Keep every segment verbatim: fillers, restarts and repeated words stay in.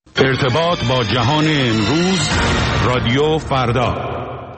ارتباط با جهان امروز، رادیو فردا.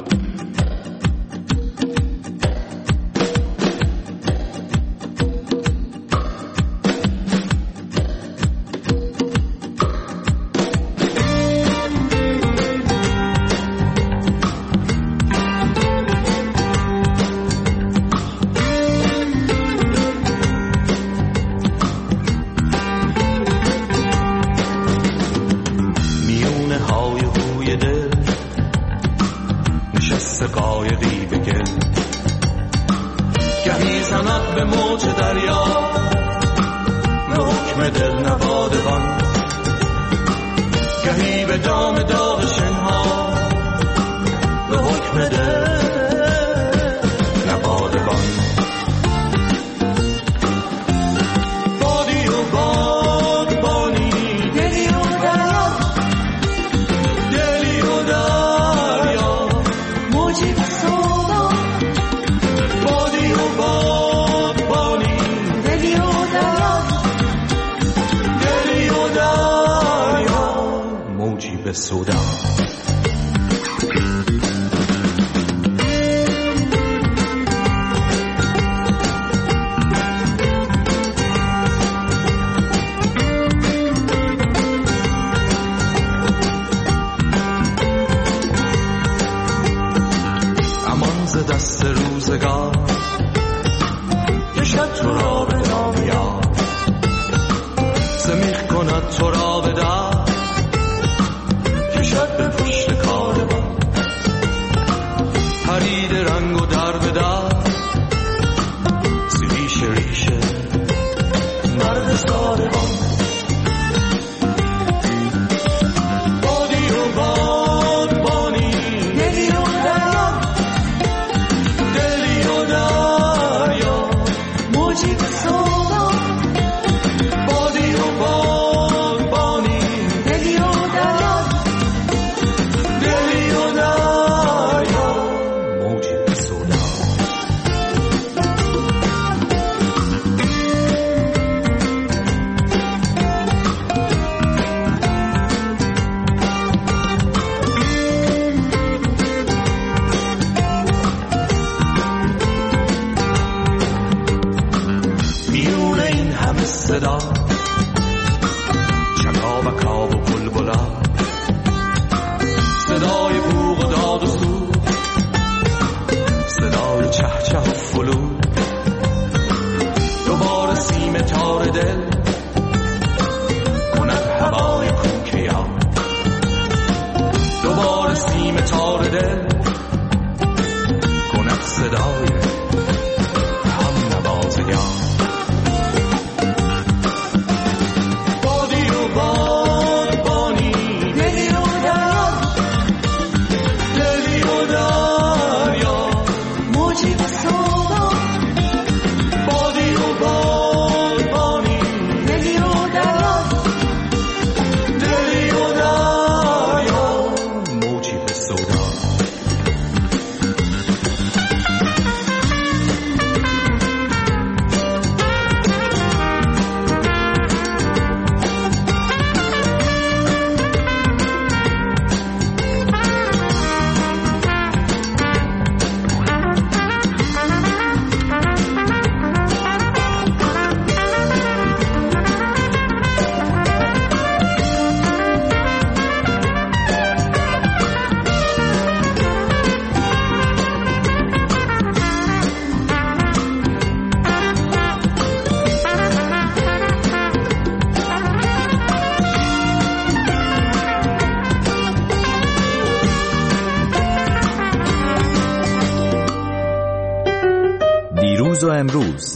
دیروز و امروز،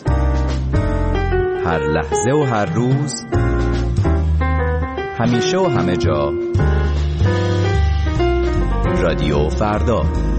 هر لحظه و هر روز، همیشه و همه جا، رادیو فردا.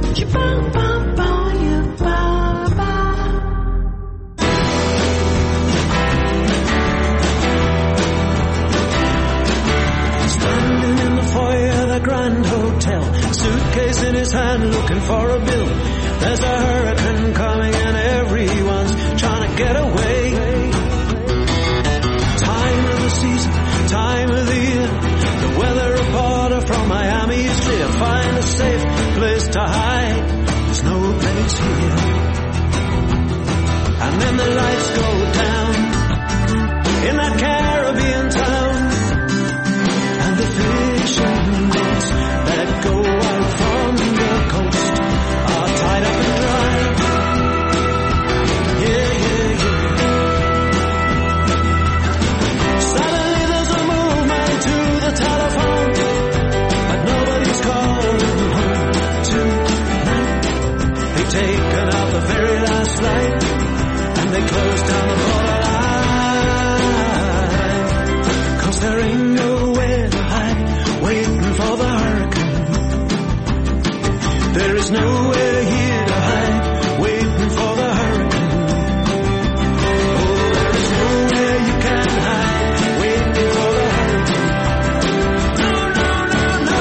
Grand hotel, suitcase in his hand, looking for a bill. There's a hurricane coming and everyone's trying to get away. Time of the season, time of the year, the weather to hide. There's no place here. And then the lights go down in that Caribbean town, and the fishing nets that go out from the coast are tied up and dry. Yeah, yeah, yeah. Suddenly there's a movement to the telephone, but nobody's calling home tonight. They've taken out the very last flight, and they close down the borderline, 'cause there ain't nowhere to hide, waiting for the hurricane. There is nowhere here to hide, waiting for the hurricane. Oh, there is nowhere you can hide, waiting for the hurricane. No, no, no, no.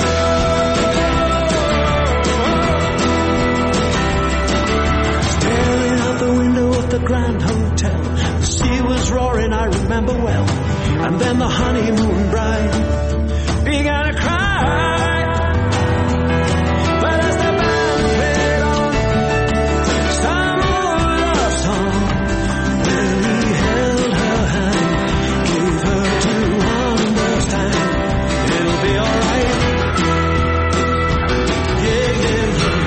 Staring out the window of the Grand Hotel, the sea was roaring, I remember well. And then the honeymoon bride began to cry. But as the band played on some old love song, where he held her hand, gave her to understand it'll be alright. Yeah, yeah, yeah.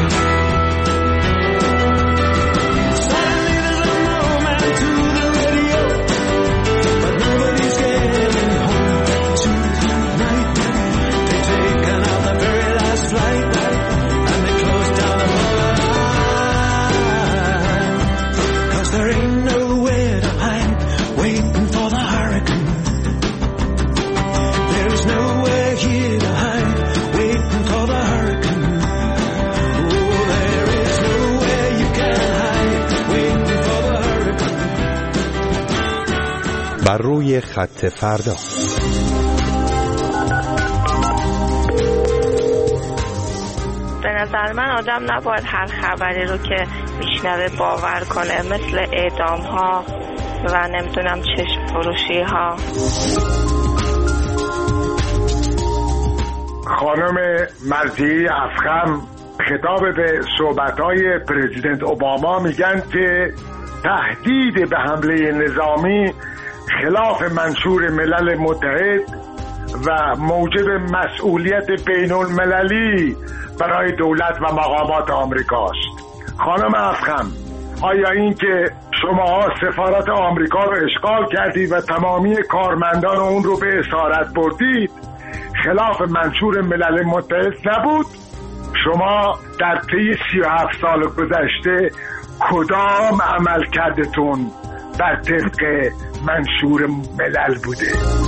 Suddenly there's a moment to the radio, but nobody's getting home tonight. They've taken out the very last flight, and they closed down the borderline, 'cause there ain't nowhere to hide, waiting for the hurricane. There is nowhere here to hide, waiting for the hurricane. Oh, there is nowhere you can hide, waiting for the hurricane. بر روی خط فردا. به نظر من آدم نباید هر خبری رو که میشنوه باور کنه، مثل اعدام ها و نمیدونم چشم فروشی ها. خانم مرضی افخم خطاب به صحبت‌های پرزیدنت اوباما میگن که تهدید به حمله نظامی خلاف منشور ملل متحد و موجب مسئولیت بین المللی برای دولت و مقامات آمریکاست. خانم افخم، آیا این که شماها سفارت آمریکا رو اشغال کردید و تمامی کارمندان اون رو به اسارت بردید خلاف منشور ملل متحد نبود؟ شما در طی سی و هفت سال گذشته کدام عمل کردتون بر طبق منشور ملل بوده؟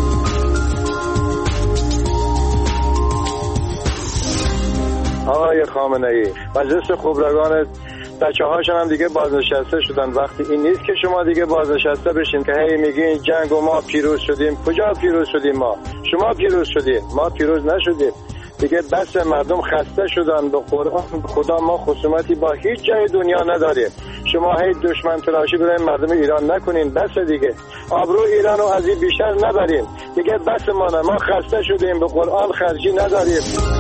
آقای خامنه‌ای، مجلس خبرگان بچه هاشون هم دیگه بازنشسته شدن. وقتی این نیست که شما دیگه بازنشسته بشین که هی میگین جنگ و ما پیروز شدیم. کجا پیروز شدیم؟ ما شما پیروز شدیم، ما پیروز نشدیم. دیگه بس مردم خسته شدن. به قرآن خدا ما خصومتی با هیچ جای دنیا نداریم. شما هی دشمن تراشی برای مردم ایران نکنین. بس دیگه، آبرو ایران رو از این بیشتر نبرین دیگه. بس ما نه، ما خسته شدیم. به قرآن خرجی نداریم.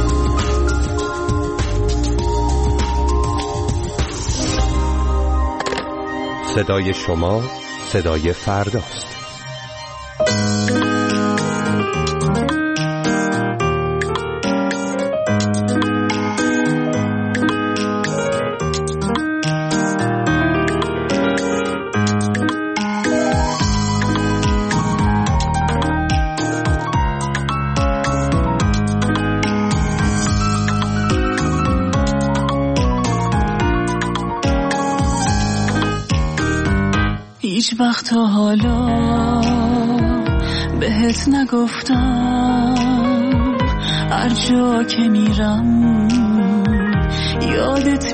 صدای شما صدای فرداست. هیچ وقت تا حالا بهت نگفتم، هر جا که میرم یادت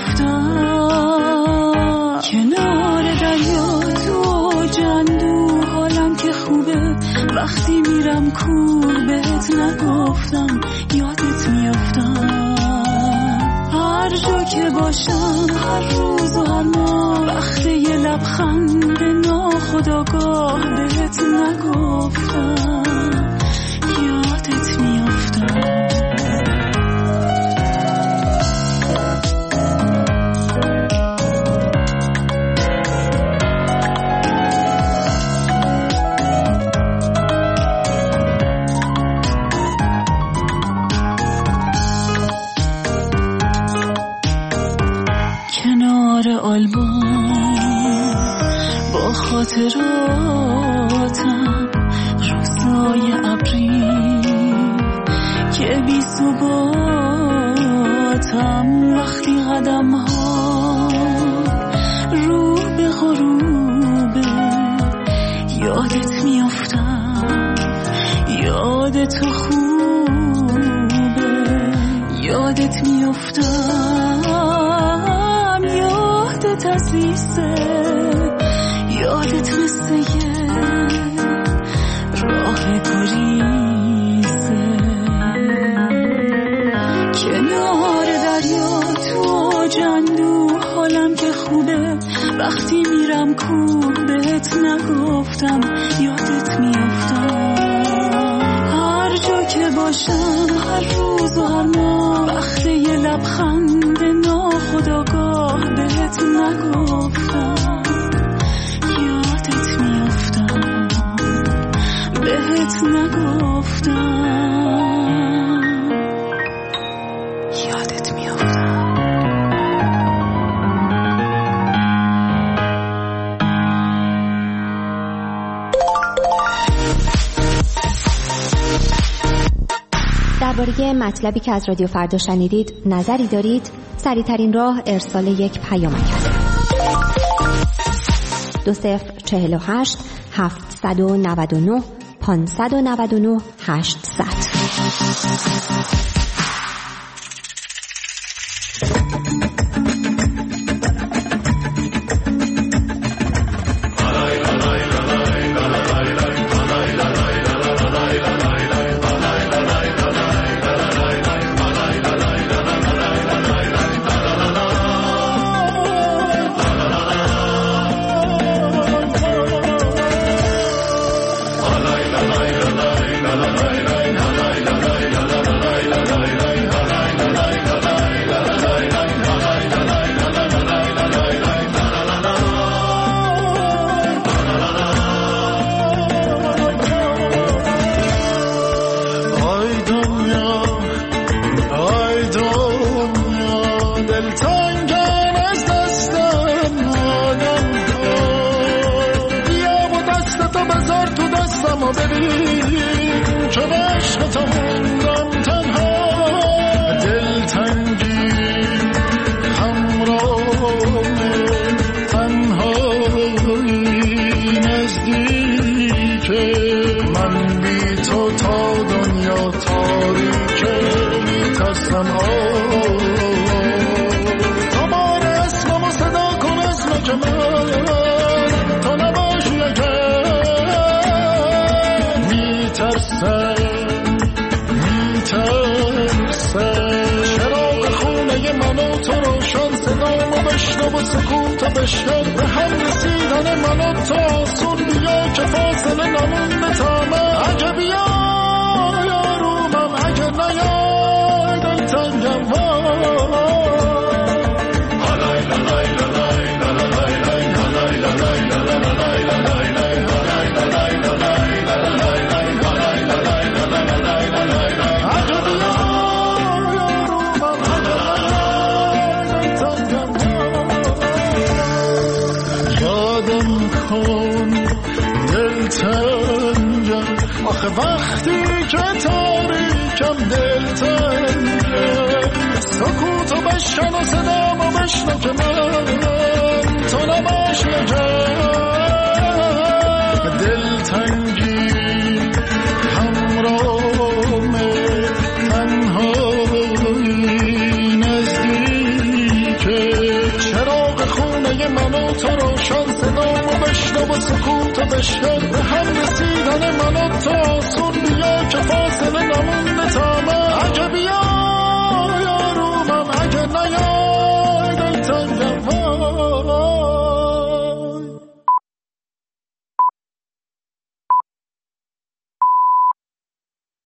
میافتم. کنار دریا تو جندو حالم که خوبه، وقتی میرم کور بهت نگفتم یادت میافتم. هر جا که باشم، هر روز و هر ماه، وقتی یه لبخند ناخودآگاه بهت نگفتم یادت میافتم. باتم وقتی قدم ها رو به غروبه یادت میافتم یاد تو خوبه یادت میافتم یادت عزیزه یادت مثل یه راه گریزه کنار دریا تو جندو حالم که خوبه وقتی میرم کوه بهت نگفتم یادت میافتم هر جا که باشم هر روز و هر ماه وقت یه لبخند ناخودآگاه بهت نگفتم یادت میافتم بهت نگفتم یادت میافتم. درباره مطلبی که از رادیو فردا شنیدید نظری دارید؟ سریع‌ترین راه ارسال یک پیامک است. دو صفر چهل و هشت هفتصد و نود و نه پانصد و نود و نه هشتصد. وقتی که تاریکم دلتنگه سکوتو بشکن و صدامو بشنو که من تو نباش نگه دلتنگی همراهمه تنهایی نزدیکه چراغ خونه منو تو روشن صدامو بشنو و سکوتو بشکن به هم رسیدن منو تو آسون بیا که فاصله نمون